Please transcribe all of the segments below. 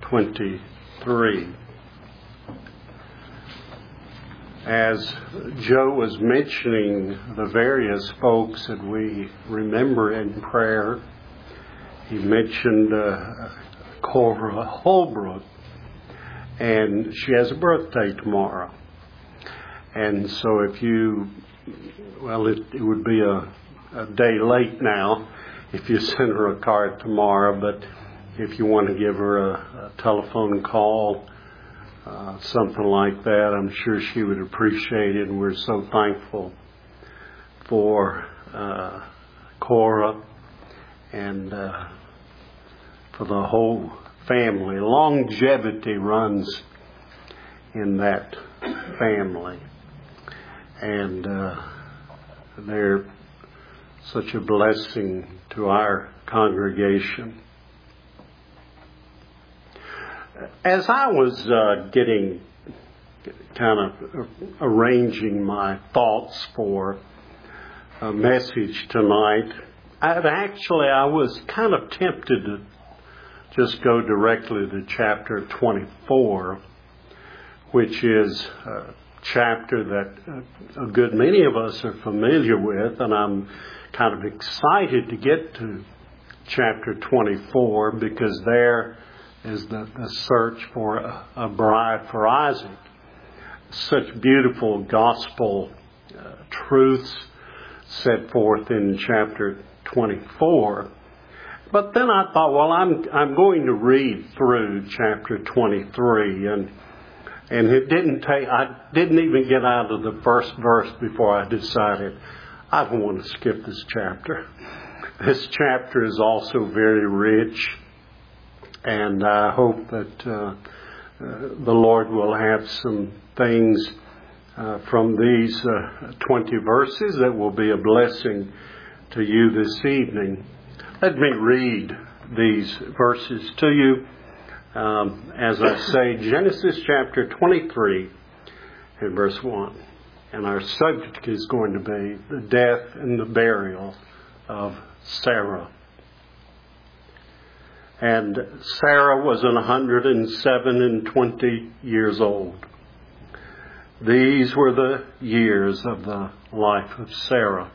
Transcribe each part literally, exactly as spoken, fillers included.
twenty-three. As Joe was mentioning the various folks that we remember in prayer, he mentioned uh, Cora Holbrook, and she has a birthday tomorrow. And so if you, well, it, it would be a, a day late now if you send her a card tomorrow, but if you want to give her a, a telephone call, uh, something like that, I'm sure she would appreciate it. And we're so thankful for uh, Cora and uh, for the whole family. Longevity runs in that family. And uh, they're such a blessing to our congregation. As I was uh, getting, kind of arranging my thoughts for a message tonight, I'd actually, I was kind of tempted to just go directly to chapter twenty-four, which is a chapter that a good many of us are familiar with, and I'm kind of excited to get to chapter twenty-four because there is the, the search for a, a bride for Isaac. Such beautiful gospel uh, truths set forth in chapter twenty-four. But then I thought, well, I'm I'm going to read through chapter twenty-three, and and it didn't take. I didn't even get out of the first verse before I decided I don't want to skip this chapter. This chapter is also very rich, and I hope that uh, uh, the Lord will have some things uh, from these uh, twenty verses that will be a blessing to you this evening. Let me read these verses to you. Um, as I say, Genesis chapter twenty-three and verse one. And our subject is going to be the death and the burial of Sarah. And Sarah was one hundred seven and twenty years old. These were the years of the life of Sarah.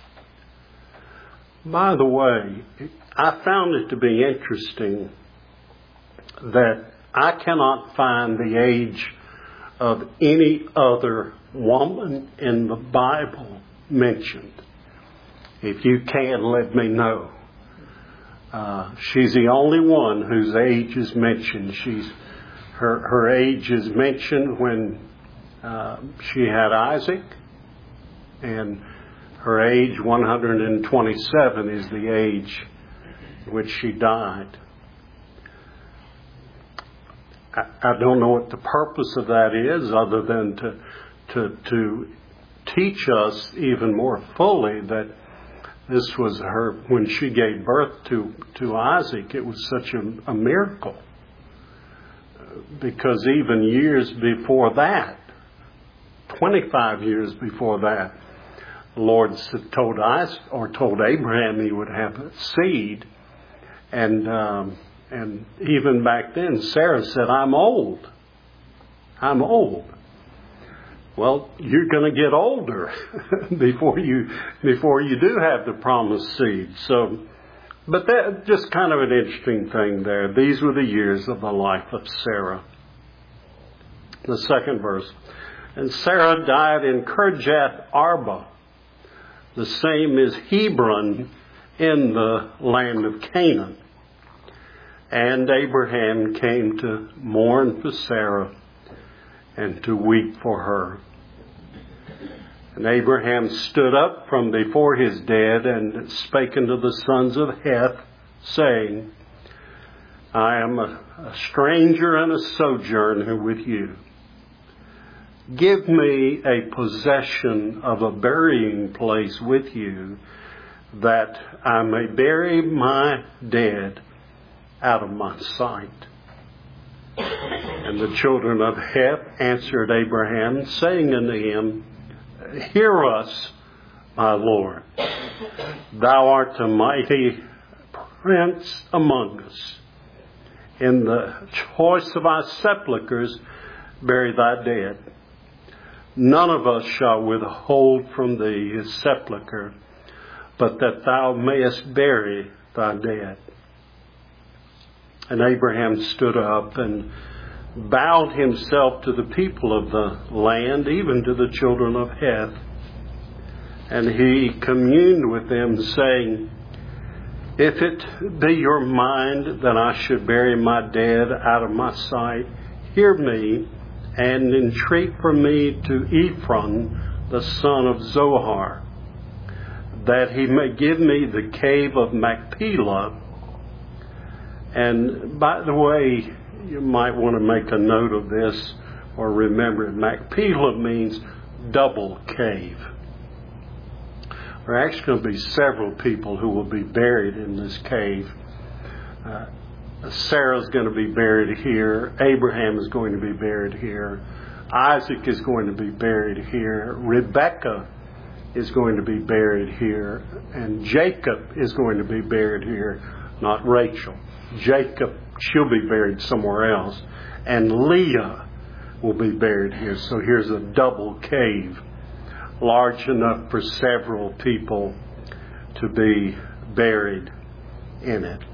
By the way, I found it to be interesting that I cannot find the age of any other woman in the Bible mentioned. If you can, let me know. Uh, she's the only one whose age is mentioned. She's her her age is mentioned when uh, she had Isaac, and her age, one hundred twenty-seven, is the age in which she died. I, I don't know what the purpose of that is, other than to to to teach us even more fully that this was her, when she gave birth to, to Isaac, it was such a, a miracle. Because even years before that, twenty-five years before that, the Lord told Isaac, or told Abraham he would have a seed. And, um, and even back then, Sarah said, I'm old. I'm old. Well, you're going to get older before you before you do have the promised seed. So, but that just kind of an interesting thing there. These were the years of the life of Sarah. The second verse. And Sarah died in Kirjath Arba. The same is Hebron in the land of Canaan. And Abraham came to mourn for Sarah and to weep for her. And Abraham stood up from before his dead and spake unto the sons of Heth, saying, I am a, a stranger and a sojourner with you. Give me a possession of a burying place with you, that I may bury my dead out of my sight. And the children of Heth answered Abraham, saying unto him, Hear us, my Lord. Thou art a mighty prince among us, in the choice of our sepulchres, bury thy dead. None of us shall withhold from thee his sepulchre, but that thou mayest bury thy dead. And Abraham stood up and bowed himself to the people of the land, even to the children of Heth. And he communed with them, saying, If it be your mind that I should bury my dead out of my sight, hear me, and entreat for me to Ephron, the son of Zohar, that he may give me the cave of Machpelah. And by the way, you might want to make a note of this or remember it. Machpelah means double cave. There are actually going to be several people who will be buried in this cave. Uh, Sarah's going to be buried here. Abraham is going to be buried here. Isaac is going to be buried here. Rebekah is going to be buried here. And Jacob is going to be buried here, not Rachel. Jacob, she'll be buried somewhere else. And Leah will be buried here. So here's a double cave, large enough for several people to be buried in it.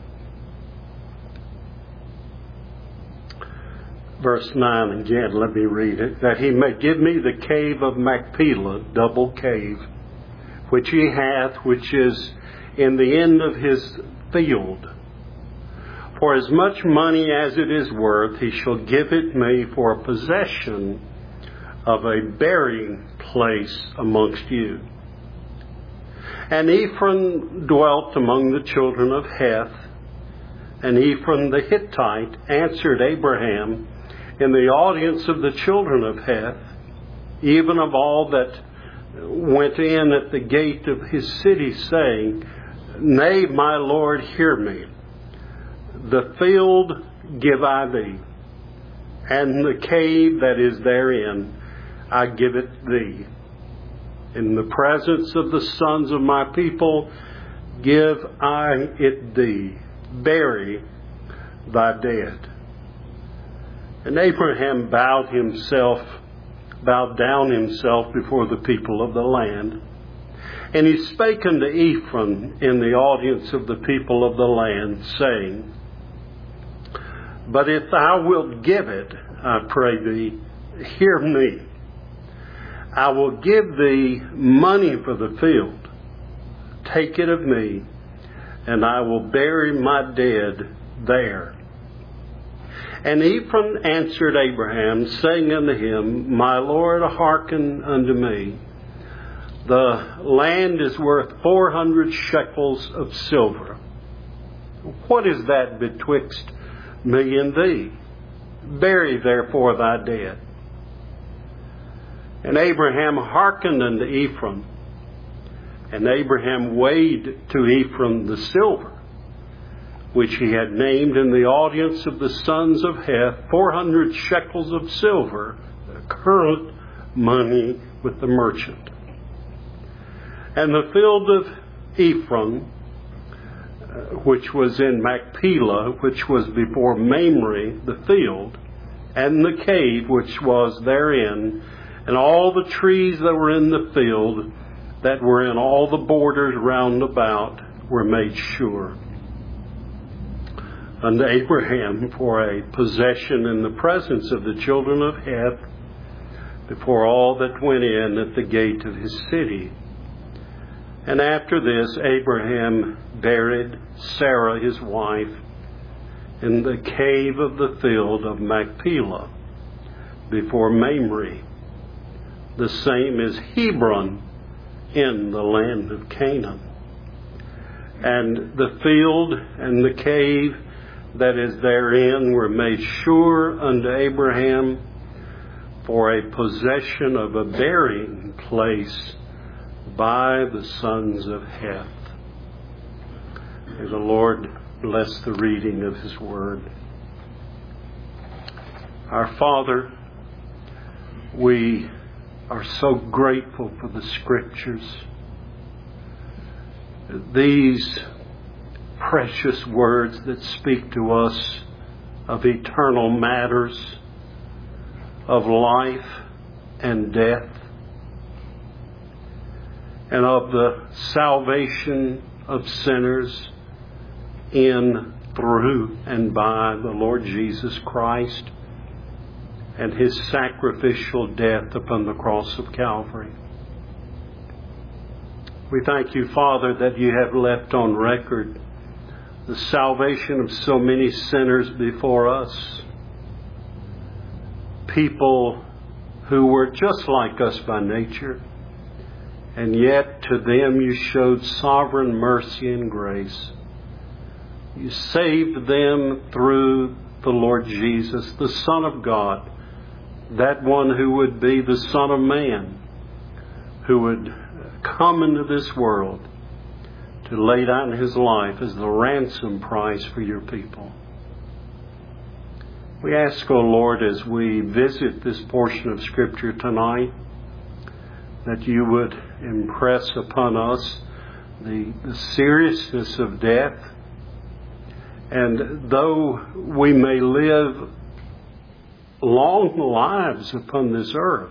Verse nine again, let me read it. That he may give me the cave of Machpelah, double cave, which he hath, which is in the end of his field. For as much money as it is worth, he shall give it me for a possession of a burying place amongst you. And Ephron dwelt among the children of Heth, and Ephron the Hittite answered Abraham in the audience of the children of Heth, even of all that went in at the gate of his city, saying, Nay, my Lord, hear me. The field give I thee, and the cave that is therein I give it thee. In the presence of the sons of my people give I it thee. Bury thy dead. And Abraham bowed himself, bowed down himself before the people of the land. And he spake unto Ephron in the audience of the people of the land, saying, But if thou wilt give it, I pray thee, hear me. I will give thee money for the field. Take it of me, and I will bury my dead there. And Ephron answered Abraham, saying unto him, My Lord, hearken unto me. The land is worth four hundred shekels of silver. What is that betwixt me and thee? Bury therefore thy dead. And Abraham hearkened unto Ephron. And Abraham weighed to Ephron the silver, which he had named in the audience of the sons of Heth, four hundred shekels of silver, the current money with the merchant. And the field of Ephron, which was in Machpelah, which was before Mamre, the field, and the cave which was therein, and all the trees that were in the field, that were in all the borders round about, were made sure unto Abraham for a possession in the presence of the children of Heth, before all that went in at the gate of his city. And after this, Abraham buried Sarah his wife in the cave of the field of Machpelah, before Mamre. The same is Hebron in the land of Canaan. And the field and the cave that is therein were made sure unto Abraham for a possession of a burying place by the sons of Heth. May the Lord bless the reading of his word. Our Father, we are so grateful for the Scriptures. These precious words that speak to us of eternal matters, of life and death, and of the salvation of sinners in, through, and by the Lord Jesus Christ and His sacrificial death upon the cross of Calvary. We thank you, Father, that you have left on record the salvation of so many sinners before us. People who were just like us by nature, and yet to them you showed sovereign mercy and grace. You saved them through the Lord Jesus, the Son of God, that one who would be the Son of Man, who would come into this world to lay down His life as the ransom price for your people. We ask, O Lord, as we visit this portion of Scripture tonight, that you would impress upon us the, the seriousness of death. And though we may live long lives upon this earth,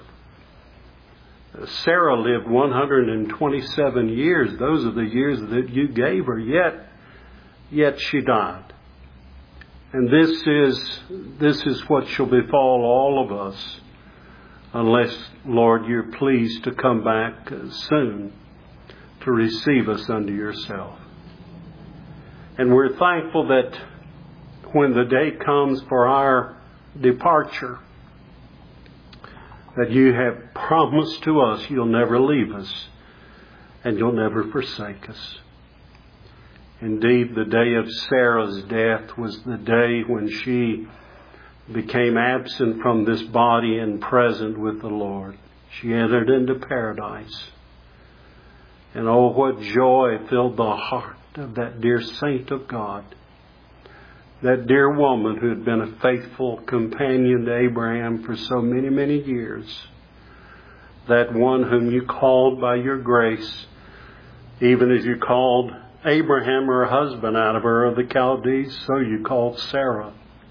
Sarah lived one hundred twenty-seven years. Those are the years that you gave her, yet, yet she died. And this is, this is what shall befall all of us, unless, Lord, you're pleased to come back soon to receive us unto yourself. And we're thankful that when the day comes for our departure, that you have promised to us you'll never leave us and you'll never forsake us. Indeed, the day of Sarah's death was the day when she became absent from this body and present with the Lord. She entered into paradise. And oh, what joy filled the heart of that dear saint of God, that dear woman who had been a faithful companion to Abraham for so many, many years, that one whom you called by your grace, even as you called Abraham, her husband, out of Ur of the Chaldees, so you called Sarah.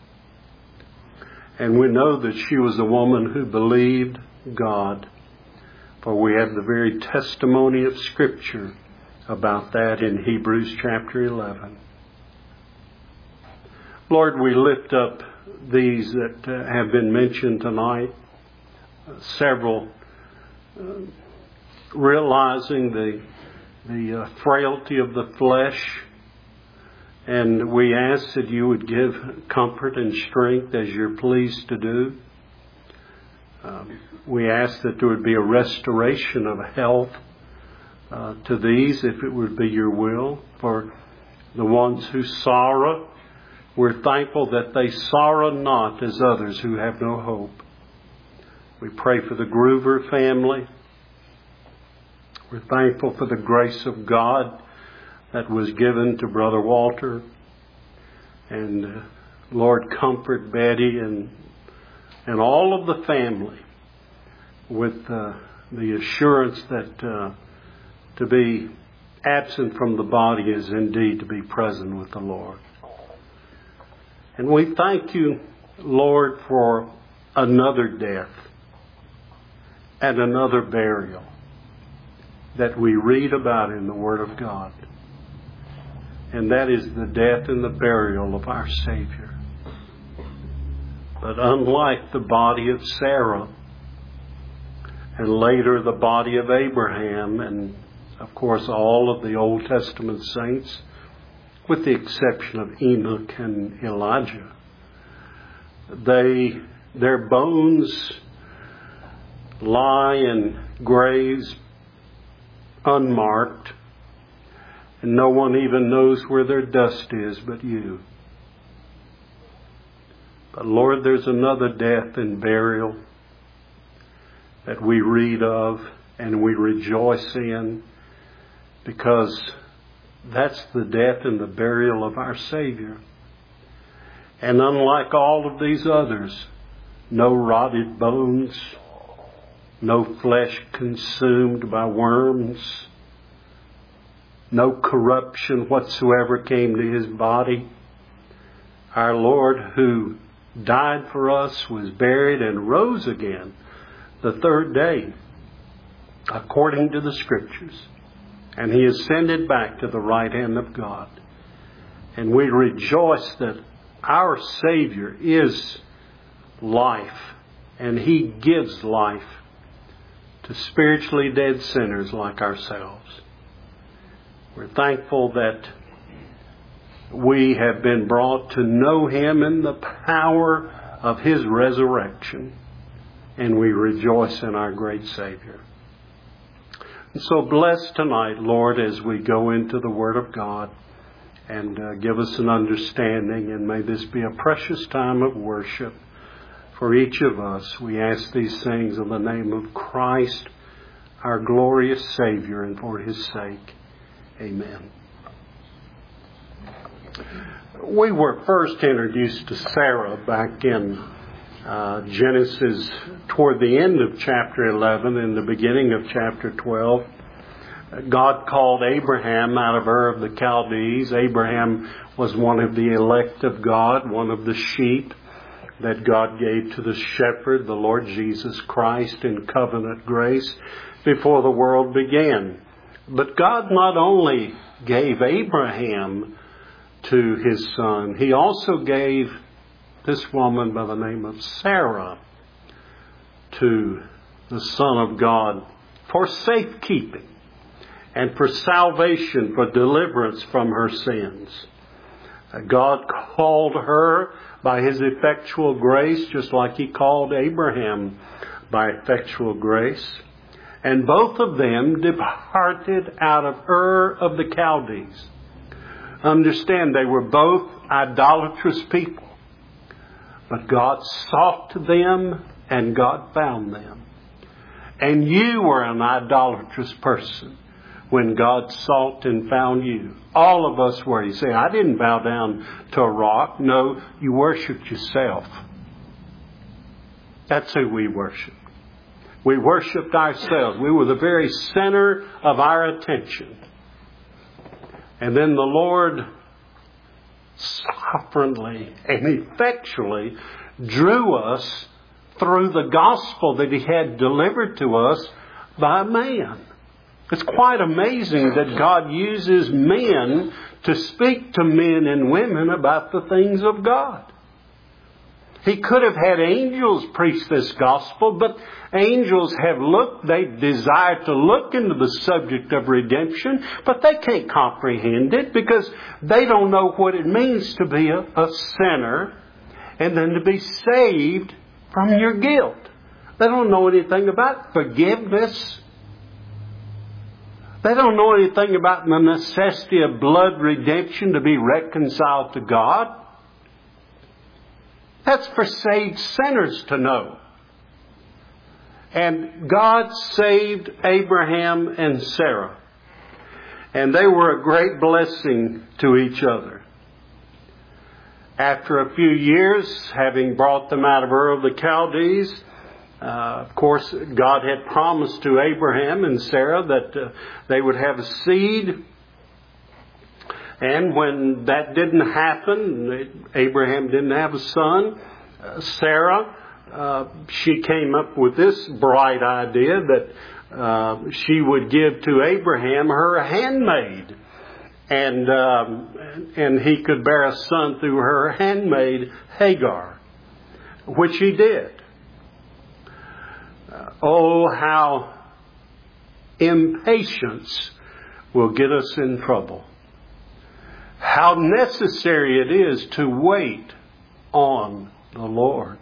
And we know that she was a woman who believed God, for we have the very testimony of Scripture about that in Hebrews chapter eleven. Lord, we lift up these that uh, have been mentioned tonight, uh, several uh, realizing the the uh, frailty of the flesh, and we ask that you would give comfort and strength as you're pleased to do. Um, we ask that there would be a restoration of health uh, to these, if it would be your will. For the ones who sorrow, we're thankful that they sorrow not as others who have no hope. We pray for the Groover family. We're thankful for the grace of God that was given to Brother Walter. And uh, Lord, comfort Betty and and all of the family with uh, the assurance that uh, to be absent from the body is indeed to be present with the Lord. And we thank you, Lord, for another death and another burial that we read about in the Word of God. And that is the death and the burial of our Savior. But unlike the body of Sarah, and later the body of Abraham, and of course all of the Old Testament saints, with the exception of Enoch and Elijah, they, their bones lie in graves unmarked, and no one even knows where their dust is but you. But Lord, there's another death and burial that we read of and we rejoice in, because that's the death and the burial of our Savior. And unlike all of these others, no rotted bones, no flesh consumed by worms, no corruption whatsoever came to his body. our Lord who died for us, was buried, and rose again the third day, according to the Scriptures. And He ascended back to the right hand of God. And we rejoice that our Savior is life, and He gives life to spiritually dead sinners like ourselves. We're thankful that we have been brought to know Him in the power of His resurrection, and we rejoice in our great Savior. And so bless tonight, Lord, as we go into the Word of God, and uh, give us an understanding, and may this be a precious time of worship for each of us. We ask these things in the name of Christ, our glorious Savior, and for His sake. Amen. We were first introduced to Sarah back in uh, Genesis toward the end of chapter eleven and the beginning of chapter twelve. God called Abraham out of Ur of the Chaldees. Abraham was one of the elect of God, one of the sheep that God gave to the shepherd, the Lord Jesus Christ, in covenant grace before the world began. But God not only gave Abraham to his son, He also gave this woman by the name of Sarah to the Son of God for safekeeping and for salvation, for deliverance from her sins. God called her by His effectual grace, just like He called Abraham by effectual grace. And both of them departed out of Ur of the Chaldees. Understand, they were both idolatrous people. But God sought them and God found them. And you were an idolatrous person when God sought and found you. All of us were. You say, I didn't bow down to a rock. No, you worshiped yourself. That's who we worshiped. We worshiped ourselves. We were the very center of our attention. And then the Lord sovereignly and effectually drew us through the gospel that He had delivered to us by man. It's quite amazing that God uses men to speak to men and women about the things of God. He could have had angels preach this gospel, but angels have looked, they desire to look into the subject of redemption, but they can't comprehend it because they don't know what it means to be a, a sinner and then to be saved from your guilt. They don't know anything about forgiveness. They don't know anything about the necessity of blood redemption to be reconciled to God. That's for saved sinners to know. And God saved Abraham and Sarah. And they were a great blessing to each other. After a few years, having brought them out of Ur of the Chaldees, Uh, of course, God had promised to Abraham and Sarah that uh, they would have a seed. And when that didn't happen, Abraham didn't have a son. Uh, Sarah, uh, she came up with this bright idea that uh, she would give to Abraham her handmaid. And, um, and he could bear a son through her handmaid, Hagar, which he did. Oh, how impatience will get us in trouble. How necessary it is to wait on the Lord.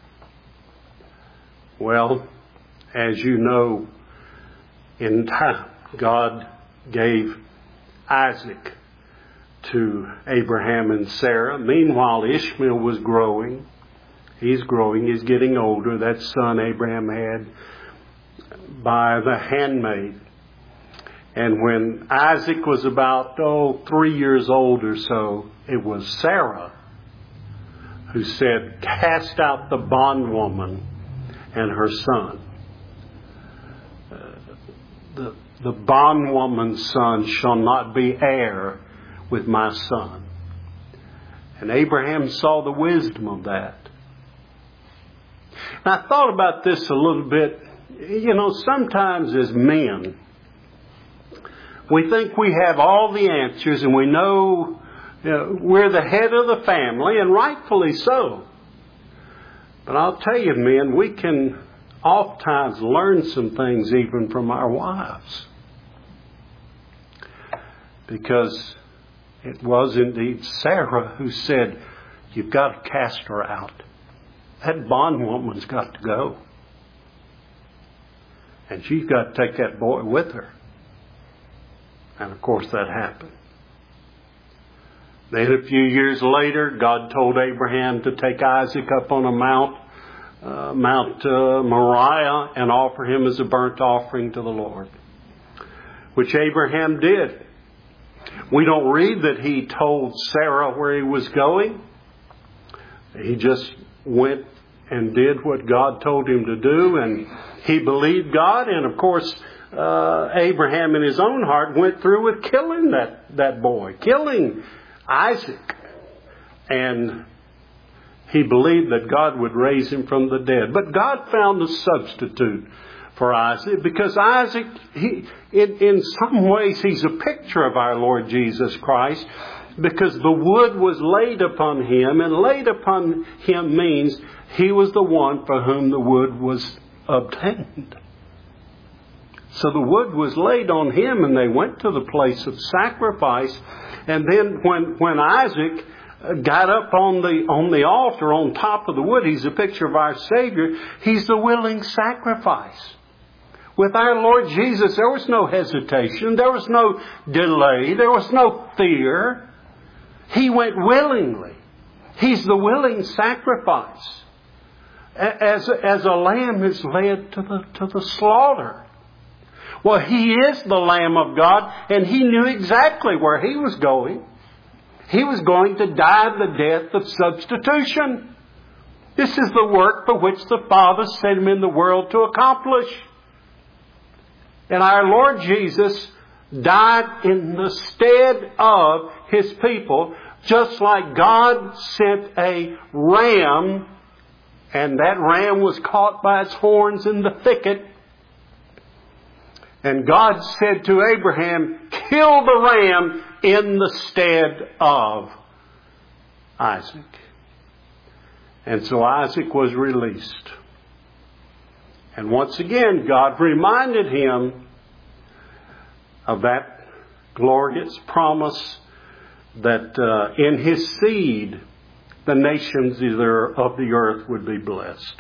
Well, as you know, in time, God gave Isaac to Abraham and Sarah. Meanwhile, Ishmael was growing. He's growing. He's getting older. That son Abraham had by the handmaid. And when Isaac was about, oh, three years old or so, it was Sarah who said, cast out the bondwoman and her son. Uh, the, the bondwoman's son shall not be heir with my son. And Abraham saw the wisdom of that. And I thought about this a little bit. You know, sometimes as men, we think we have all the answers and we know, you know, we're the head of the family, and rightfully so. But I'll tell you, men, we can oftentimes learn some things even from our wives. Because it was indeed Sarah who said, you've got to cast her out. That bondwoman's got to go. And she's got to take that boy with her. And of course that happened. Then a few years later, God told Abraham to take Isaac up on a mount, uh, Mount uh, Moriah, and offer him as a burnt offering to the Lord. Which Abraham did. We don't read that he told Sarah where he was going. He just went and did what God told him to do, and he believed God. And of course, uh, Abraham in his own heart went through with killing that, that boy, killing Isaac. And he believed that God would raise him from the dead. But God found a substitute for Isaac, because Isaac, he, in, in some ways, he's a picture of our Lord Jesus Christ, because the wood was laid upon him, and laid upon him means he was the one for whom the wood was obtained. So the wood was laid on him, and they went to the place of sacrifice. And then when, when Isaac got up on the, on the altar on top of the wood, he's a picture of our Savior. He's the willing sacrifice. With our Lord Jesus, there was no hesitation. There was no delay. There was no fear. He went willingly. He's the willing sacrifice. As, as a lamb is led to the, to the slaughter. Well, He is the Lamb of God, and He knew exactly where He was going. He was going to die the death of substitution. This is the work for which the Father sent Him in the world to accomplish. And our Lord Jesus died in the stead of His people, just like God sent a ram, and that ram was caught by its horns in the thicket. And God said to Abraham, kill the ram in the stead of Isaac. And so Isaac was released. And once again, God reminded him of that glorious promise that uh, in his seed, the nations of the earth would be blessed.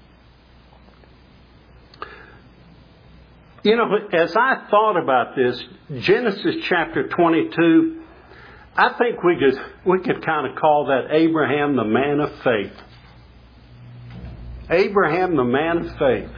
You know, as I thought about this, Genesis chapter twenty-two, I think we could, we could kind of call that Abraham the man of faith. Abraham the man of faith.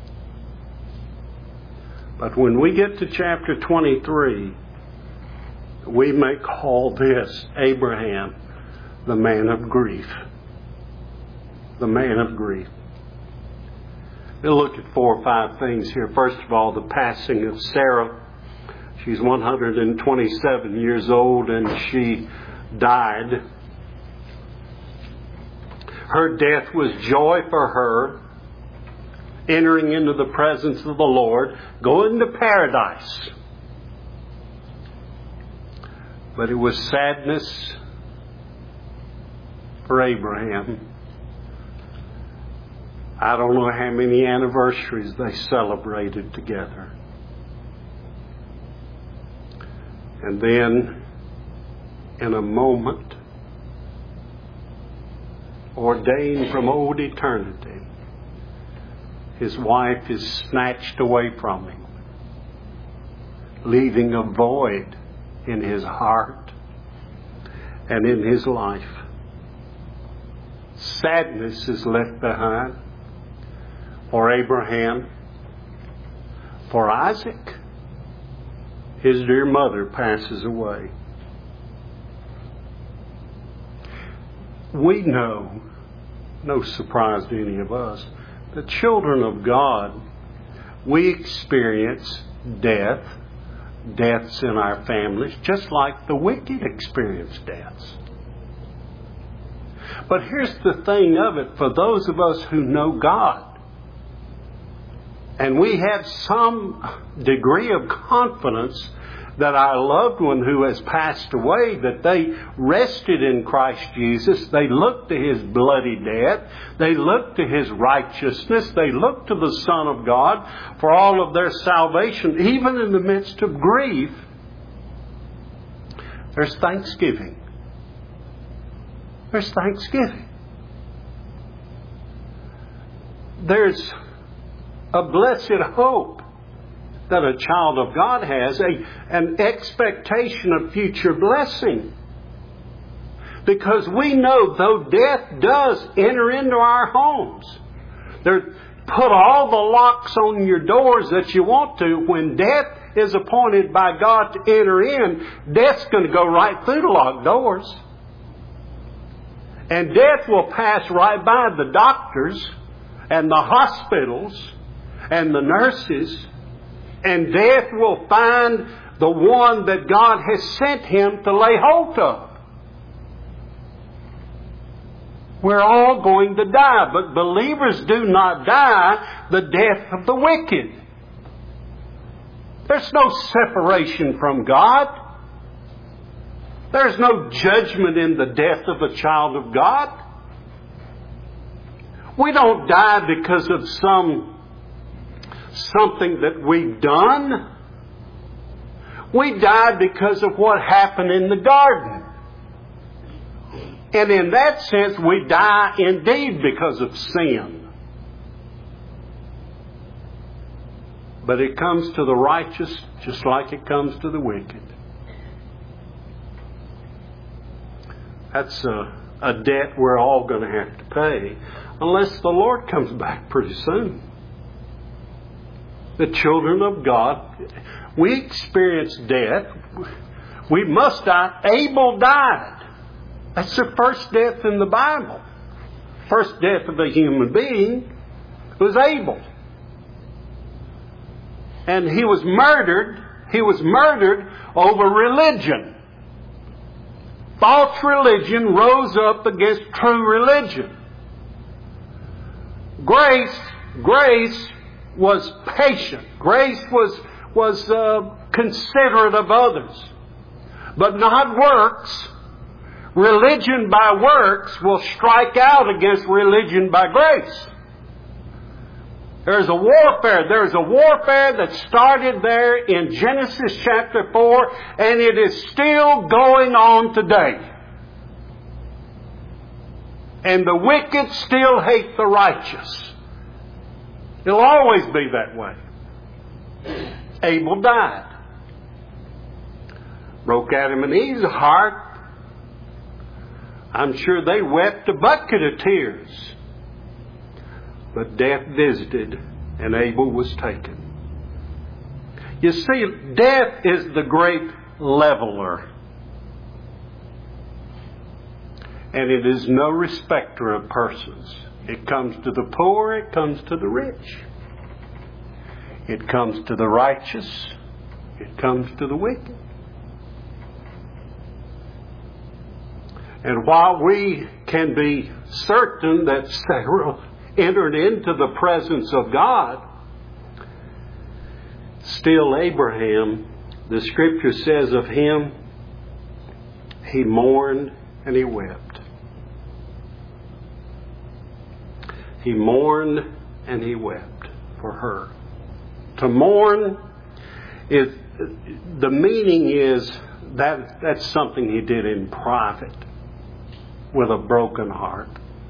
But when we get to chapter twenty-three, we may call this Abraham the man of grief. The man of grief. We'll look at four or five things here. First of all, the passing of Sarah. She's one hundred twenty-seven years old and she died. Her death was joy for her, entering into the presence of the Lord, going to paradise. But it was sadness for Abraham. I don't know how many anniversaries they celebrated together. And then, in a moment, ordained from old eternity, his wife is snatched away from him, leaving a void in his heart and in his life. Sadness is left behind. For Abraham, for Isaac, his dear mother passes away. We know, no surprise to any of us, the children of God, we experience death, deaths in our families, just like the wicked experience deaths. But here's the thing of it, for those of us who know God, and we have some degree of confidence that our loved one who has passed away, that they rested in Christ Jesus, they looked to His bloody death, they looked to His righteousness, they looked to the Son of God for all of their salvation, even in the midst of grief. There's thanksgiving. There's thanksgiving. There's a blessed hope that a child of God has, a, an expectation of future blessing. Because we know though death does enter into our homes, there, put all the locks on your doors that you want to, when death is appointed by God to enter in, death's going to go right through the locked doors. And death will pass right by the doctors and the hospitals and the nurses, and death will find the one that God has sent him to lay hold of. We're all going to die, but believers do not die the death of the wicked. There's no separation from God. There's no judgment in the death of a child of God. We don't die because of some something that we've done. We die because of what happened in the garden. And in that sense, we die indeed because of sin. But it comes to the righteous just like it comes to the wicked. That's a, a debt we're all going to have to pay, unless the Lord comes back pretty soon. The children of God, we experience death. We must die. Abel died. That's the first death in the Bible. First death of a human being was Abel. And he was murdered. He was murdered over religion. False religion rose up against true religion. Grace, grace was patient. Grace was was uh, considerate of others, but not works. Religion by works will strike out against religion by grace. There's a warfare. There's a warfare that started there in Genesis chapter four, and it is still going on today. And the wicked still hate the righteous. It'll always be that way. Abel died. Broke Adam and Eve's heart. I'm sure they wept a bucket of tears. But death visited, and Abel was taken. You see, death is the great leveler. And it is no respecter of persons. It comes to the poor, it comes to the rich. It comes to the righteous, it comes to the wicked. And while we can be certain that Sarah entered into the presence of God, still Abraham, the Scripture says of him, he mourned and he wept. He mourned and he wept for her. To mourn is, the meaning is that that's something he did in private with a broken heart.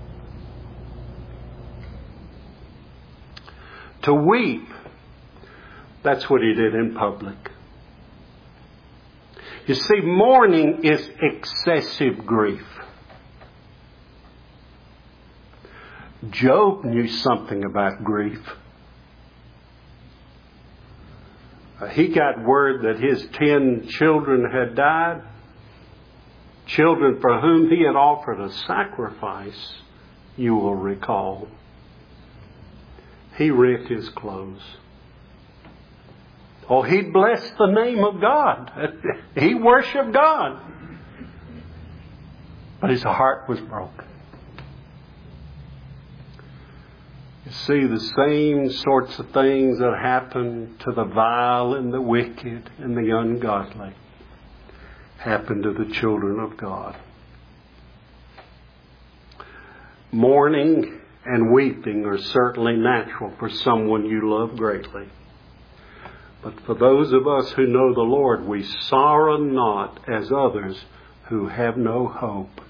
To weep, that's what he did in public. You see, mourning is excessive grief. Job knew something about grief. Uh, he got word that his ten children had died. Children for whom he had offered a sacrifice, you will recall. He rent his clothes. Oh, he blessed the name of God. He worshiped God. But his heart was broken. see the same sorts of things that happen to the vile and the wicked and the ungodly happen to the children of God. Mourning and weeping are certainly natural for someone you love greatly. But for those of us who know the Lord, we sorrow not as others who have no hope.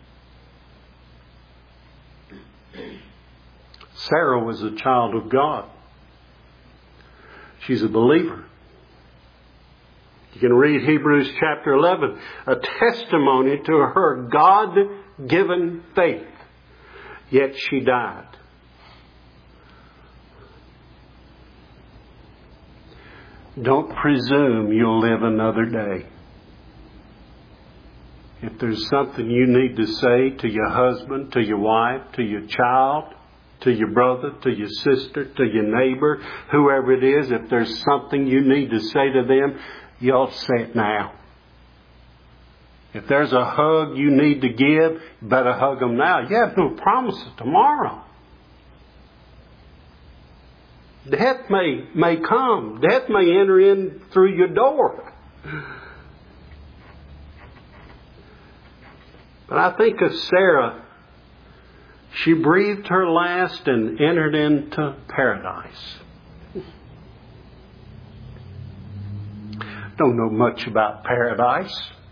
Sarah was a child of God. She's a believer. You can read Hebrews chapter eleven, a testimony to her God-given faith. Yet she died. Don't presume you'll live another day. If there's something you need to say to your husband, to your wife, to your child, to your brother, to your sister, to your neighbor, whoever it is, if there's something you need to say to them, you'll say it now. If there's a hug you need to give, you better hug them now. You have no promises tomorrow. Death may, may come. Death may enter in through your door. But I think of Sarah. She breathed her last and entered into paradise. Don't know much about paradise.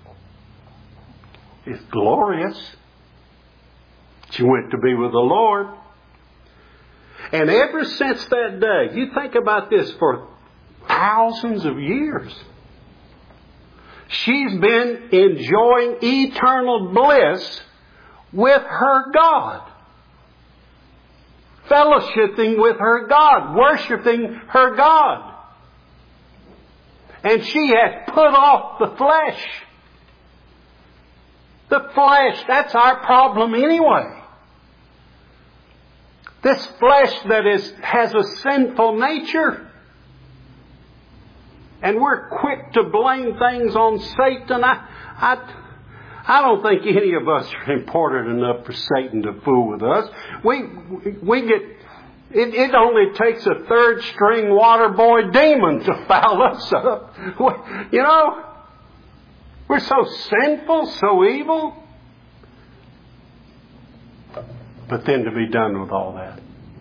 It's glorious. She went to be with the Lord. And ever since that day, you think about this, for thousands of years, she's been enjoying eternal bliss with her God. Fellowshipping with her God. Worshipping her God. And she has put off the flesh. The flesh, that's our problem anyway. This flesh that is has a sinful nature. And we're quick to blame things on Satan. I, I, I don't think any of us are important enough for Satan to fool with us. We, we get, it, it only takes a third string water boy demon to foul us up. You know, we're so sinful, so evil. But then to be done with all that,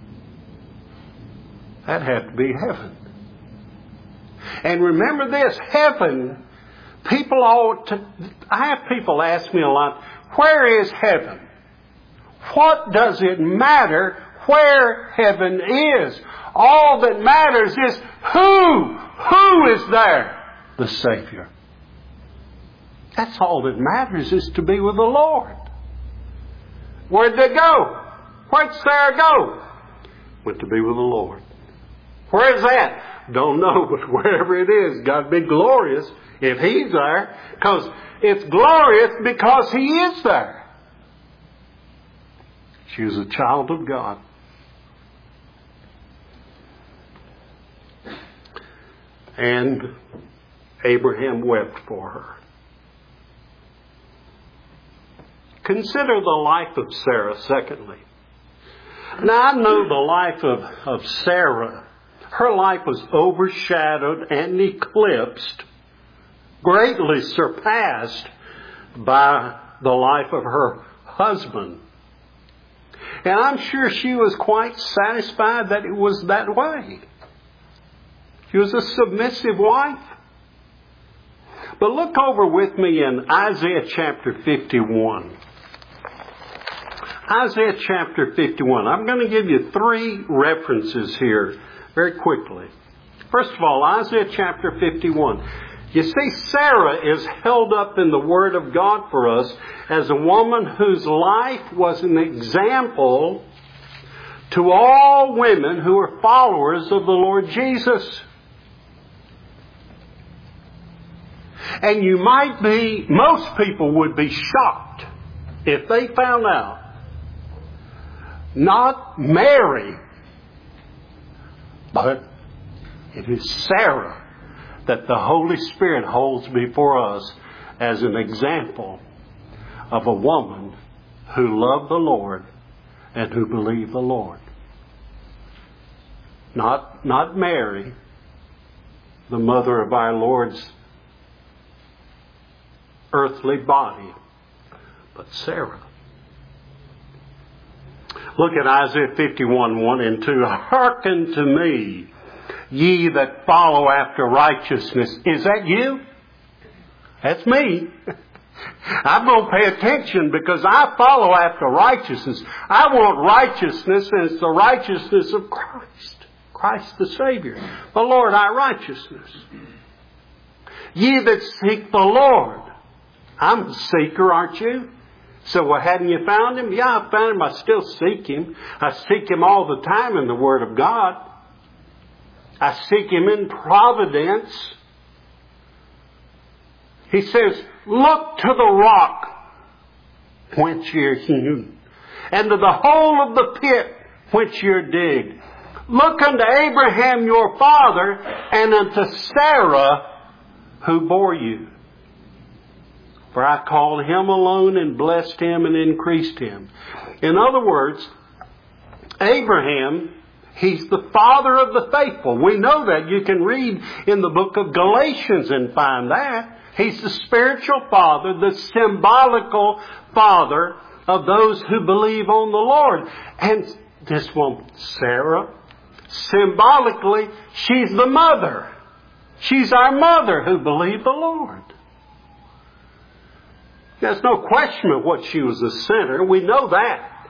that had to be heaven. And remember this, heaven, people ought to, I have people ask me a lot, where is heaven? What does it matter where heaven is? All that matters is who, who is there? The Savior. That's all that matters, is to be with the Lord. Where'd they go? Where'd Sarah go? Went to be with the Lord. Where's that? Don't know, but wherever it is, got to be glorious if He's there. Because it's glorious because He is there. She was a child of God. And Abraham wept for her. Consider the life of Sarah, secondly. Now, I know the life of, of Sarah. Her life was overshadowed and eclipsed, greatly surpassed by the life of her husband. And I'm sure she was quite satisfied that it was that way. She was a submissive wife. But look over with me in Isaiah chapter fifty-one. Isaiah chapter fifty-one. I'm going to give you three references here very quickly. First of all, Isaiah chapter fifty-one. You see, Sarah is held up in the Word of God for us as a woman whose life was an example to all women who are followers of the Lord Jesus. And you might be, most people would be shocked if they found out not Mary, but it is Sarah that the Holy Spirit holds before us as an example of a woman who loved the Lord and who believed the Lord. Not, not Mary, the mother of our Lord's earthly body, but Sarah. Look at Isaiah fifty-one, one and two. Hearken to me, ye that follow after righteousness. Is that you? That's me. I'm going to pay attention because I follow after righteousness. I want righteousness, and it's the righteousness of Christ. Christ the Savior. The Lord our righteousness. Ye that seek the Lord. I'm a seeker, aren't you? So, well, hadn't you found Him? Yeah, I found Him. I still seek Him. I seek Him all the time in the Word of God. I seek Him in providence. He says, look to the rock whence you're hewn, and to the hole of the pit whence you're digged. Look unto Abraham your father, and unto Sarah who bore you. For I called him alone and blessed him and increased him. In other words, Abraham, he's the father of the faithful. We know that. You can read in the book of Galatians and find that. He's the spiritual father, the symbolical father of those who believe on the Lord. And this woman, Sarah, symbolically, she's the mother. She's our mother who believed the Lord. There's no question of what she was a sinner. We know that.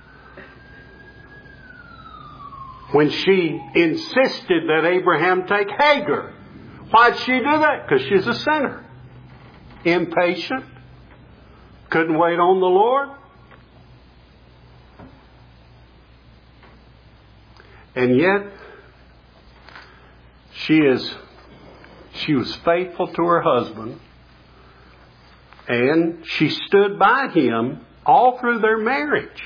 When she insisted that Abraham take Hagar. Why'd she do that? Because she's a sinner. Impatient. Couldn't wait on the Lord. And yet, she is, she was faithful to her husband. And she stood by him all through their marriage.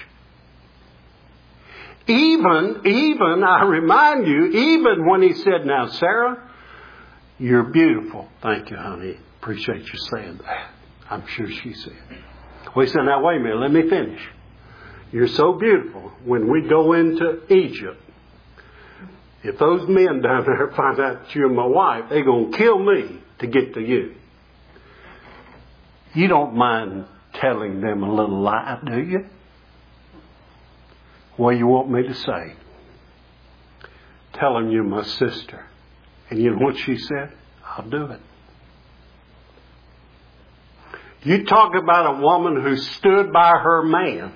Even, even, I remind you, even when he said, now Sarah, you're beautiful. Thank you, honey. Appreciate you saying that. I'm sure she said. Well, he said, now wait a minute, let me finish. You're so beautiful. When we go into Egypt, if those men down there find out that you're my wife, they're going to kill me to get to you. You don't mind telling them a little lie, do you? What do you want me to say? Tell them you're my sister. And you know what she said? I'll do it. You talk about a woman who stood by her man.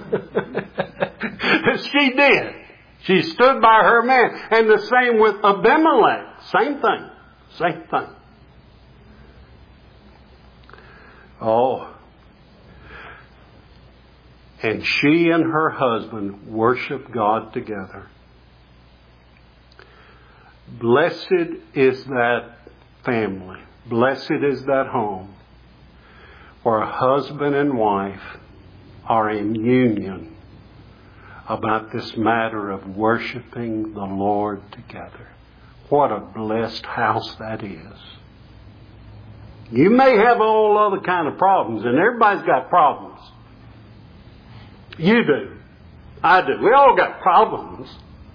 She did. She stood by her man. And the same with Abimelech. Same thing. Same thing. Oh. And she and her husband worshiped God together. Blessed is that family. Blessed is that home where a husband and wife are in union about this matter of worshiping the Lord together. What a blessed house that is. You may have all other kind of problems, and everybody's got problems. You do. I do. We all got problems.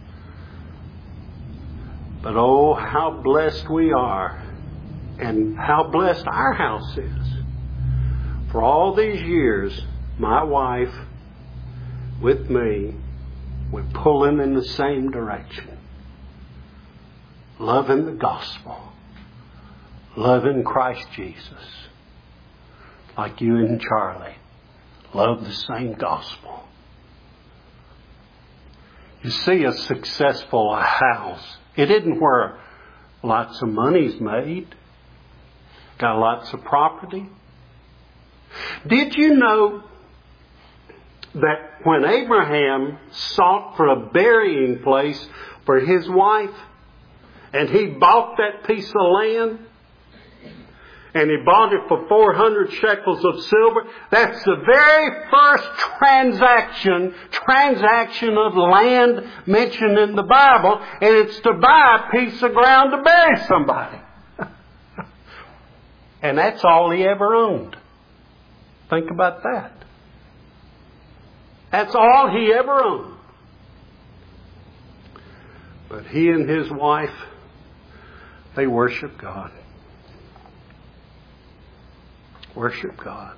But oh, how blessed we are, and how blessed our house is. For all these years, my wife with me, we're pulling in the same direction. Loving the gospel. Loving Christ Jesus. Like you and Charlie. Love the same gospel. You see, a successful house, it isn't where lots of money's made. Got lots of property. Did you know that when Abraham sought for a burying place for his wife, and he bought that piece of land, and he bought it for four hundred shekels of silver, that's the very first transaction, transaction of land mentioned in the Bible, and it's to buy a piece of ground to bury somebody. And that's all he ever owned. Think about that. That's all he ever owned. But he and his wife, they worship God. Worship God.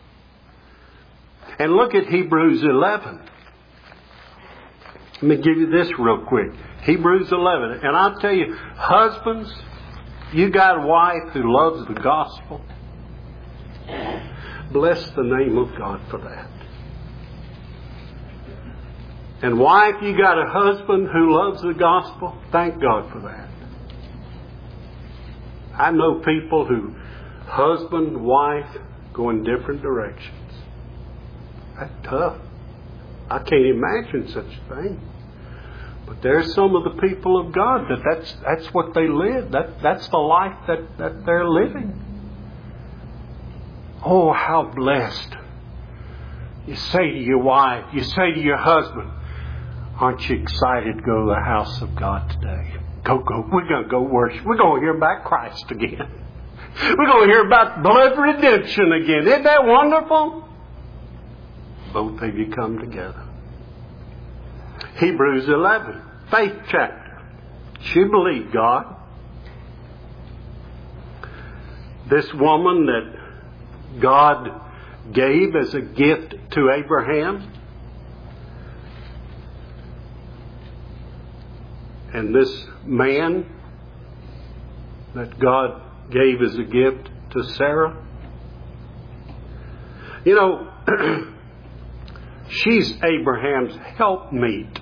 And look at Hebrews eleven. Let me give you this real quick. Hebrews eleven. And I'll tell you, husbands, you got a wife who loves the gospel. Bless the name of God for that. And wife, you got a husband who loves the gospel. Thank God for that. I know people who, husband, wife, go in different directions. That's tough. I can't imagine such a thing. But there's some of the people of God that that's, that's what they live. That, that's the life that, that they're living. Oh, how blessed. You say to your wife, you say to your husband, aren't you excited to go to the house of God today? Go, go. We're going to go worship. We're going to hear about Christ again. We're going to hear about blood redemption again. Isn't that wonderful? Both of you come together. Hebrews eleven, faith chapter. She believed God. This woman that God gave as a gift to Abraham, and this man that God gave as a gift to Sarah. You know, she's Abraham's helpmeet.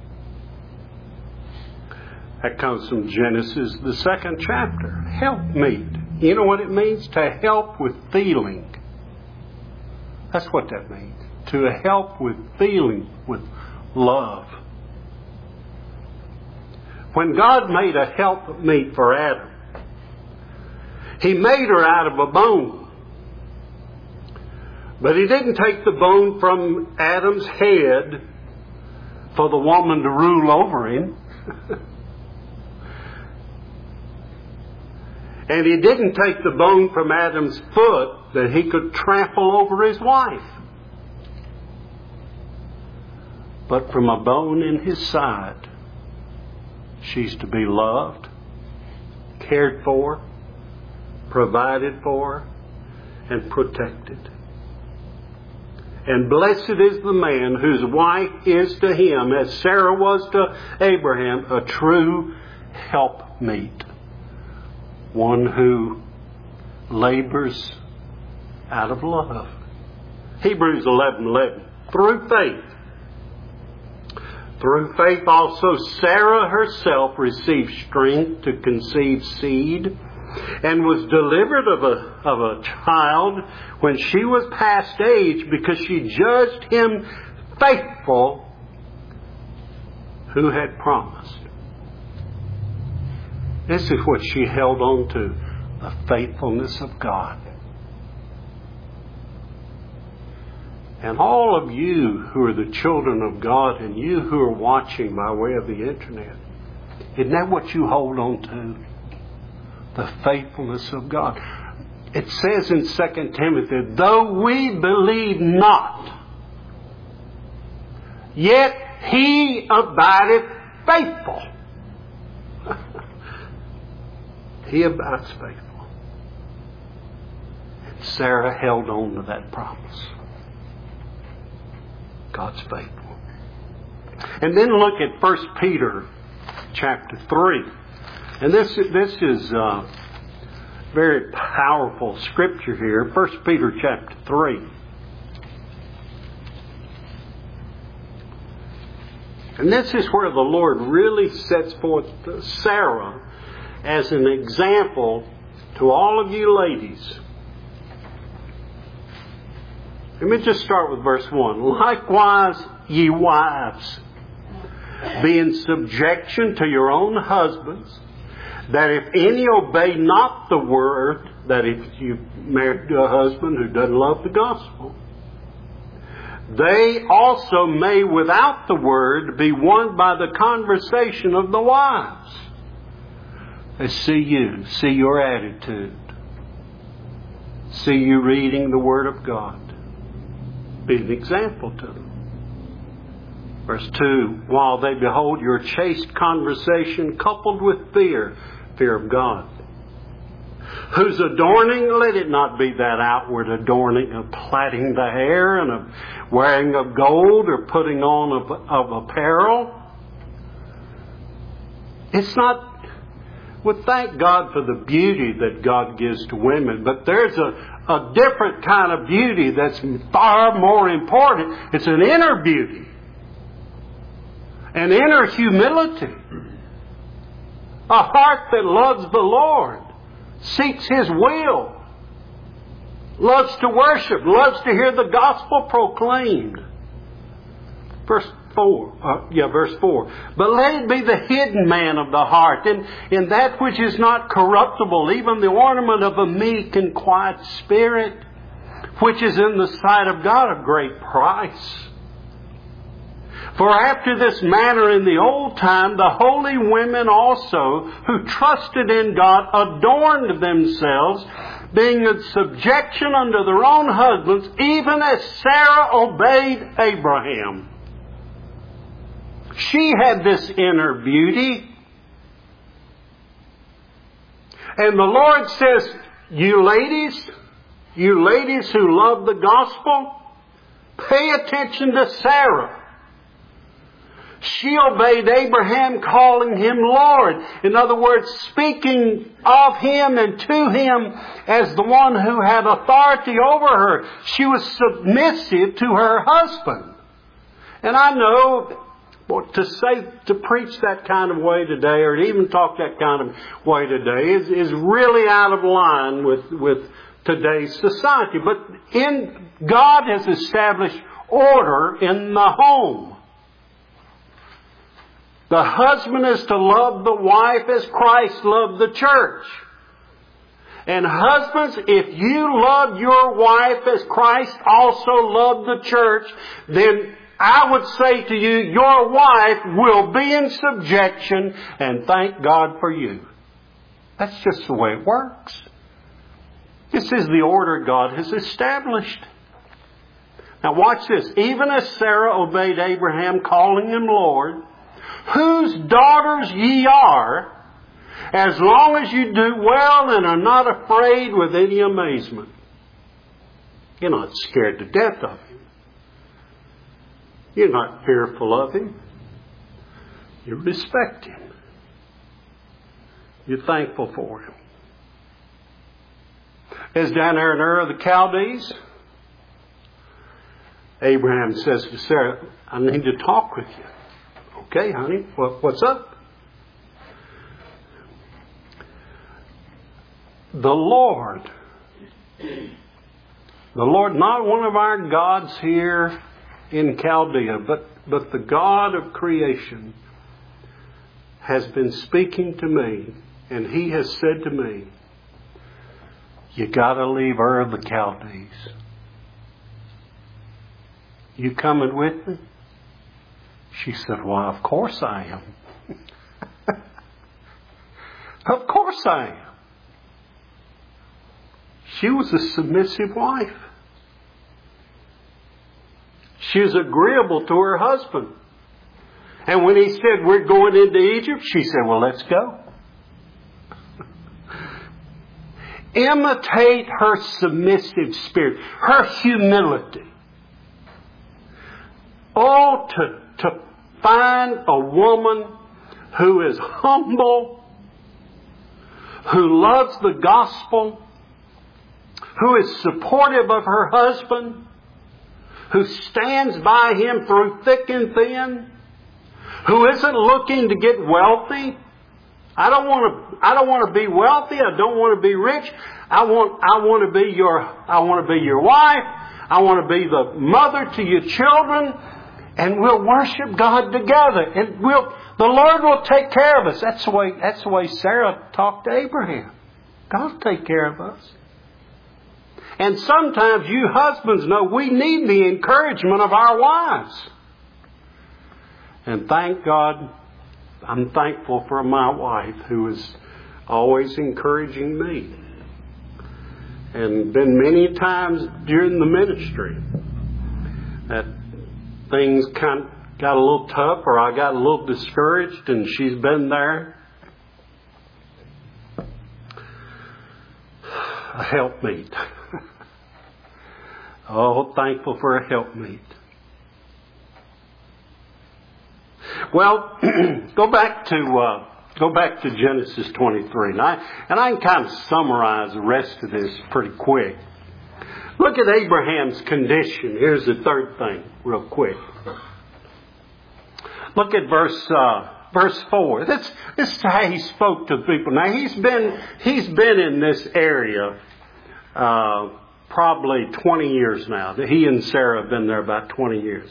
That comes from Genesis, the second chapter. Helpmeet. You know what it means? To help with feeling. That's what that means. To help with feeling, with love. When God made a helpmeet for Adam, He made her out of a bone. But He didn't take the bone from Adam's head for the woman to rule over him. And He didn't take the bone from Adam's foot that he could trample over his wife. But from a bone in his side, she's to be loved, cared for, provided for, and protected. And blessed is the man whose wife is to him, as Sarah was to Abraham, a true helpmeet. One who labors out of love. Hebrews eleven eleven. Through faith. Through faith also Sarah herself received strength to conceive seed, and was delivered of a, of a child when she was past age, because she judged him faithful who had promised. This is what she held on to, the faithfulness of God. And all of you who are the children of God, and you who are watching by way of the internet, isn't that what you hold on to? The faithfulness of God. It says in Second Timothy, though we believe not, yet He abideth faithful. He abides faithful. And Sarah held on to that promise. God's faithful. And then look at First Peter chapter three. And this, this is a very powerful scripture here. First Peter chapter three. And this is where the Lord really sets forth Sarah as an example to all of you ladies. Let me just start with verse one. Likewise, ye wives, be in subjection to your own husbands, that if any obey not the word, that if you married to a husband who doesn't love the gospel, they also may without the word be won by the conversation of the wives. They see you, see your attitude, see you reading the Word of God. Be an example to them. Verse two, while they behold your chaste conversation coupled with fear, fear of God. Whose adorning, let it not be that outward adorning of plaiting the hair and of wearing of gold or putting on of, of apparel. It's not, well, thank God for the beauty that God gives to women, but there's a, a different kind of beauty that's far more important. It's an inner beauty, an inner humility, a heart that loves the Lord, seeks His will, loves to worship, loves to hear the gospel proclaimed. Verse four, uh, yeah, verse four. But let it be the hidden man of the heart, in, in that which is not corruptible, even the ornament of a meek and quiet spirit, which is in the sight of God of great price. For after this manner in the old time, the holy women also, who trusted in God, adorned themselves, being in subjection unto their own husbands, even as Sarah obeyed Abraham. She had this inner beauty. And the Lord says, you ladies, you ladies who love the gospel, pay attention to Sarah. She obeyed Abraham, calling him Lord. In other words, speaking of him and to him as the one who had authority over her. She was submissive to her husband. And I know, well, to say, to preach that kind of way today, or to even talk that kind of way today, is, is really out of line with, with today's society. But in God has established order in the home. The husband is to love the wife as Christ loved the church. And husbands, if you love your wife as Christ also loved the church, then I would say to you, your wife will be in subjection, and thank God for you. That's just the way it works. This is the order God has established. Now watch this. Even as Sarah obeyed Abraham, calling him Lord, whose daughters ye are, as long as you do well and are not afraid with any amazement. You're not scared to death of Him. You're not fearful of Him. You respect Him. You're thankful for Him. As down there in Ur of the Chaldees, Abraham says to Sarah, I need to talk with you. Okay, honey, what, what's up? The Lord, the Lord, not one of our gods here in Chaldea, but, but the God of creation, has been speaking to me, and He has said to me, you got to leave Ur of the Chaldees. You coming with me? She said, well, of course I am. Of course I am. She was a submissive wife. She was agreeable to her husband. And when he said, we're going into Egypt, she said, well, let's go. Imitate her submissive spirit, her humility. Oh, to, to find a woman who is humble, who loves the gospel, who is supportive of her husband, who stands by him through thick and thin, who isn't looking to get wealthy. I don't want to. I don't want to be wealthy. I don't want to be rich. I want. I want to be your. I want to be your wife. I want to be the mother to your children, and we'll worship God together. And we'll. The Lord will take care of us. That's the way. That's the way Sarah talked to Abraham. God will take care of us. And sometimes you husbands know we need the encouragement of our wives. And thank God, I'm thankful for my wife who is always encouraging me. And been many times during the ministry that things kind got a little tough or I got a little discouraged and she's been there. A helpmeet. Oh, thankful for a helpmeet. Well, go back to uh, go back to Genesis twenty-three, and I, and I can kind of summarize the rest of this pretty quick. Look at Abraham's condition. Here's the third thing, real quick. Look at verse uh, verse four. This this is how he spoke to the people. Now he's been he's been in this area uh, probably twenty years now. He and Sarah have been there about twenty years,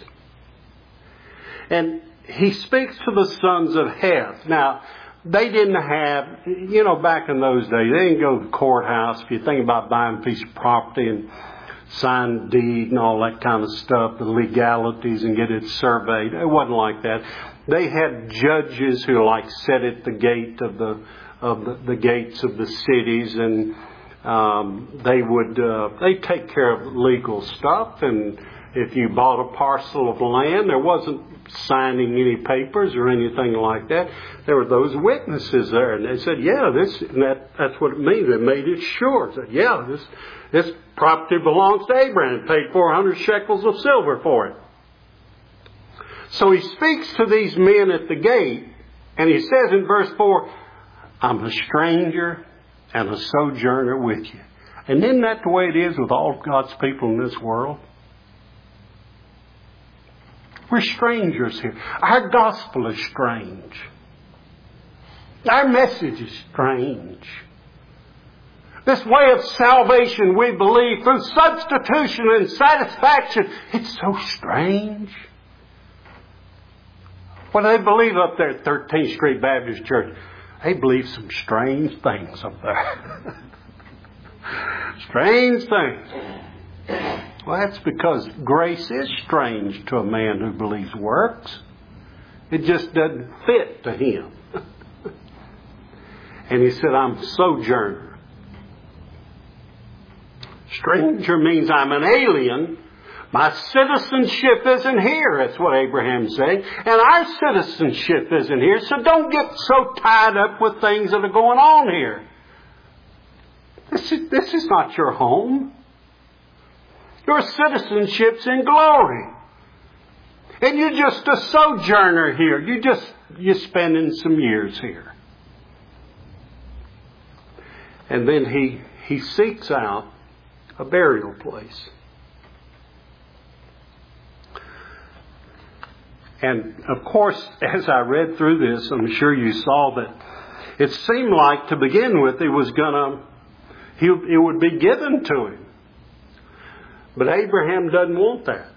and he speaks to the sons of Heth. Now, they didn't have, you know, back in those days, they didn't go to the courthouse. If you think about buying a piece of property and sign a deed and all that kind of stuff, the legalities and get it surveyed, it wasn't like that. They had judges who, like, sat at the gate of the of the, the gates of the cities, and um, they would uh, they take care of legal stuff. And if you bought a parcel of land, there wasn't signing any papers or anything like that. There were those witnesses there, and they said, "Yeah, this," and that, that's what it means. They made it sure. Said, "Yeah, this this property belongs to Abraham. Paid four hundred shekels of silver for it." So he speaks to these men at the gate, and he says in verse four, "I'm a stranger and a sojourner with you." And isn't that the way it is with all of God's people in this world? We're strangers here. Our gospel is strange. Our message is strange. This way of salvation we believe through substitution and satisfaction, it's so strange. What do they believe up there at thirteenth Street Baptist Church? They believe some strange things up there. Strange things. Well, that's because grace is strange to a man who believes works. It just doesn't fit to him. And he said, "I'm a sojourner." Stranger means I'm an alien. My citizenship isn't here. That's what Abraham's saying. And our citizenship isn't here. So don't get so tied up with things that are going on here. This is, this is not your home. Your citizenship's in glory. And you're just a sojourner here. You just, you're spending some years here. And then he, he seeks out a burial place. And of course, as I read through this, I'm sure you saw that it seemed like to begin with, it was gonna, he, it would be given to him. But Abraham doesn't want that.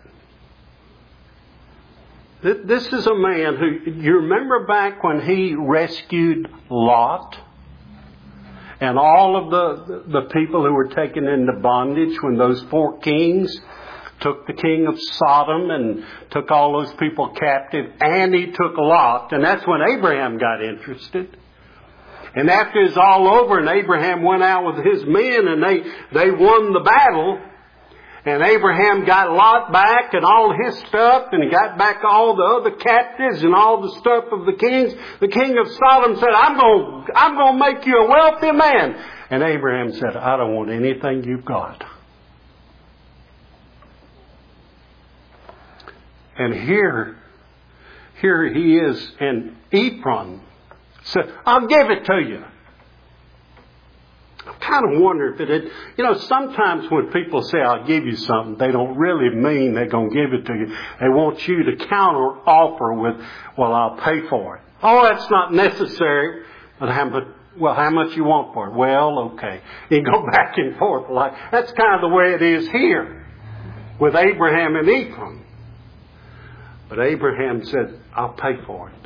This is a man who, you remember back when he rescued Lot and all of the, the people who were taken into bondage when those four kings took the king of Sodom and took all those people captive, and he took Lot, and that's when Abraham got interested. And after it's all over and Abraham went out with his men and they, they won the battle, and Abraham got Lot back and all his stuff, and he got back all the other captives and all the stuff of the kings. The king of Sodom said, I'm going I'm going to make you a wealthy man. And Abraham said, I don't want anything you've got. And here, here he is, and Ephron said, I'll give it to you. I kind of wonder if it had, you know, sometimes when people say, I'll give you something, they don't really mean they're going to give it to you. They want you to counter offer with, well, I'll pay for it. Oh, that's not necessary. But how much, well, how much you want for it? Well, okay. You go back and forth. Like, that's kind of the way it is here with Abraham and Ephron. But Abraham said, I'll pay for it.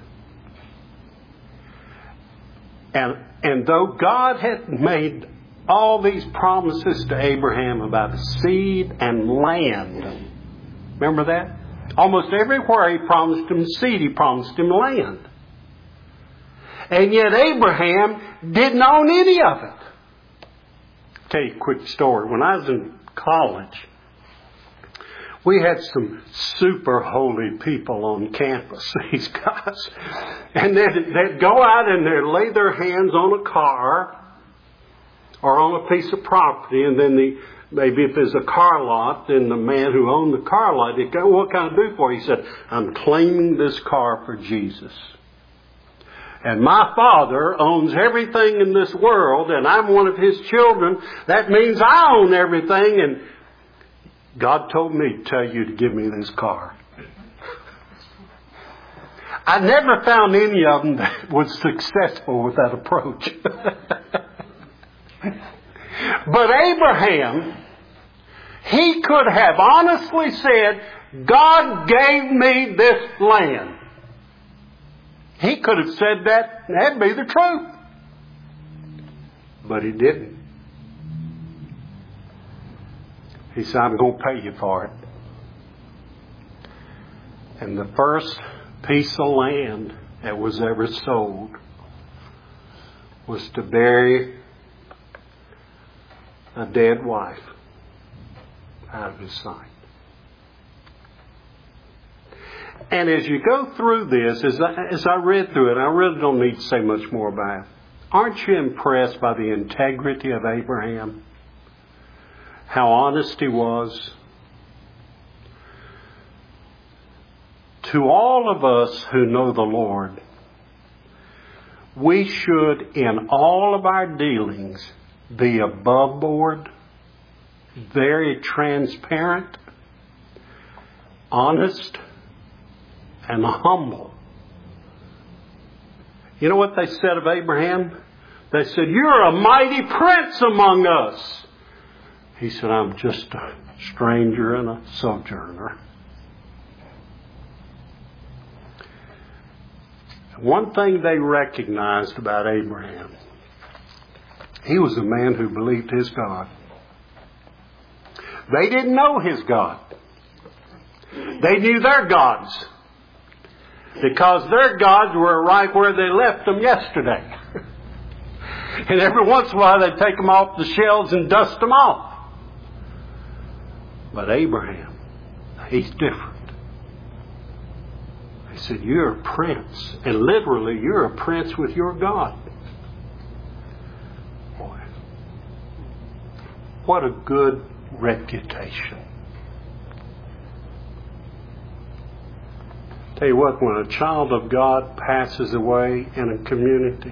And, and though God had made all these promises to Abraham about seed and land, remember that? Almost everywhere he promised him seed, he promised him land. And yet Abraham didn't own any of it. I'll tell you a quick story. When I was in college, We had some super holy people on campus, these guys. And they'd, they'd go out and they'd lay their hands on a car or on a piece of property, and then the maybe if there's a car lot, then the man who owned the car lot, he'd go, what can I do for you? He said, I'm claiming this car for Jesus. And my Father owns everything in this world, and I'm one of His children. That means I own everything, and God told me to tell you to give me this car. I never found any of them that was successful with that approach. But Abraham, he could have honestly said, God gave me this land. He could have said that, and that'd be the truth. But he didn't. He said, I'm going to pay you for it. And the first piece of land that was ever sold was to bury a dead wife out of his sight. And as you go through this, as I, as I read through it, I really don't need to say much more about it. Aren't you impressed by the integrity of Abraham? How honest he was? To all of us who know the Lord, we should, in all of our dealings, be above board, very transparent, honest, and humble. You know what they said of Abraham? They said, you're a mighty prince among us. He said, I'm just a stranger and a sojourner. One thing they recognized about Abraham, he was a man who believed his God. They didn't know his God. They knew their gods, because their gods were right where they left them yesterday. And every once in a while they'd take them off the shelves and dust them off. But Abraham, he's different. He said, you're a prince. And literally, you're a prince with your God. Boy, what a good reputation. Tell you what, when a child of God passes away in a community,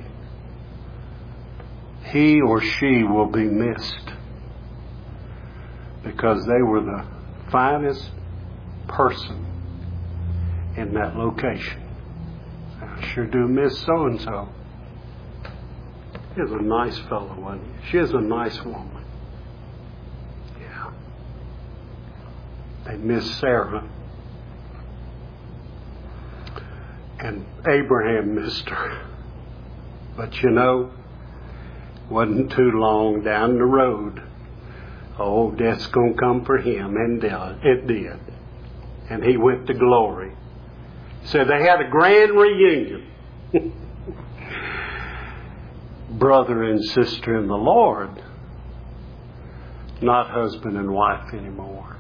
he or she will be missed, because they were the finest person in that location. I sure do miss so-and-so. She's a nice fellow, wasn't she? She is a nice woman. Yeah. They miss Sarah. And Abraham missed her. But you know, wasn't too long down the road, oh, death's going to come for him. And it did. And he went to glory. So they had a grand reunion. Brother and sister in the Lord. Not husband and wife anymore.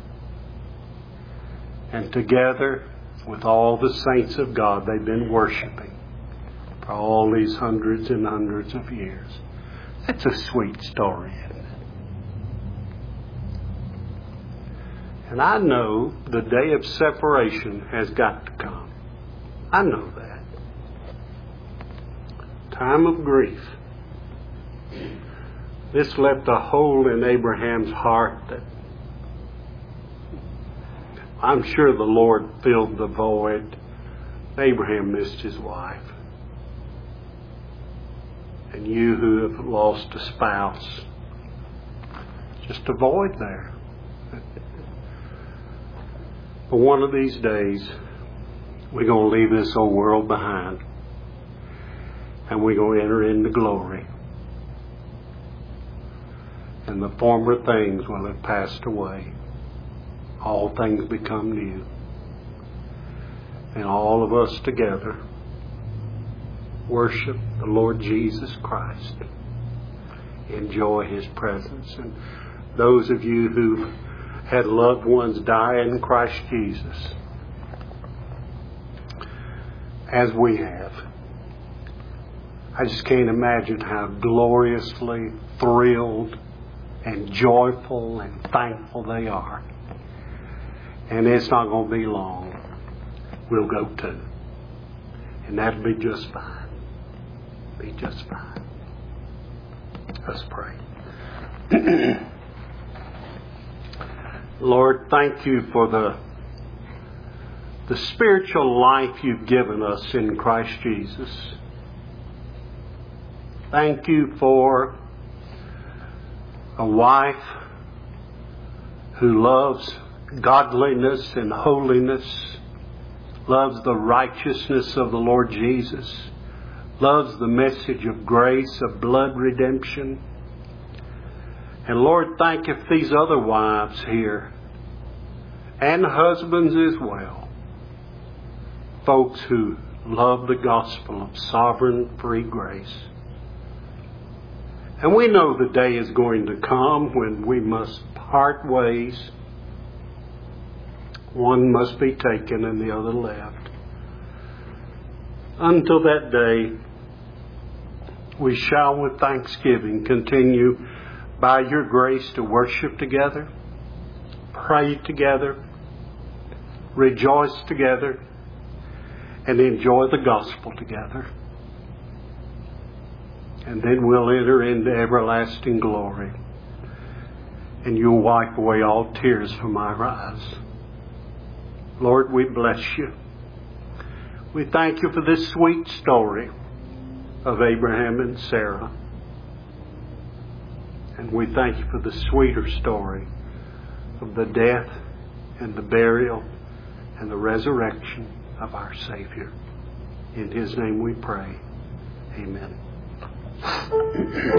And together with all the saints of God they've been worshiping for all these hundreds and hundreds of years. That's a sweet story, isn't it? And I know the day of separation has got to come. I know that. Time of grief. This left a hole in Abraham's heart that I'm sure the Lord filled the void. Abraham missed his wife. And you who have lost a spouse, just a void there. But one of these days, we're going to leave this old world behind. And we're going to enter into glory. And the former things will have passed away. All things become new. And all of us together worship the Lord Jesus Christ. Enjoy His presence. And those of you who've had loved ones die in Christ Jesus as we have. I just can't imagine how gloriously thrilled and joyful and thankful they are. And it's not going to be long. We'll go too. And that'll be just fine. Be just fine. Let's pray. Lord, thank you for the, the spiritual life you've given us in Christ Jesus. Thank you for a wife who loves godliness and holiness, loves the righteousness of the Lord Jesus, loves the message of grace, of blood redemption. And Lord, thank you for these other wives here, and husbands as well, folks who love the gospel of sovereign free grace. And we know the day is going to come when we must part ways. One must be taken and the other left. Until that day, we shall with thanksgiving continue by your grace to worship together, pray together, rejoice together, and enjoy the gospel together. And then we'll enter into everlasting glory. And you'll wipe away all tears from our eyes. Lord, we bless you. We thank you for this sweet story of Abraham and Sarah. And we thank you for the sweeter story of the death and the burial and the resurrection of our Savior. In His name we pray. Amen.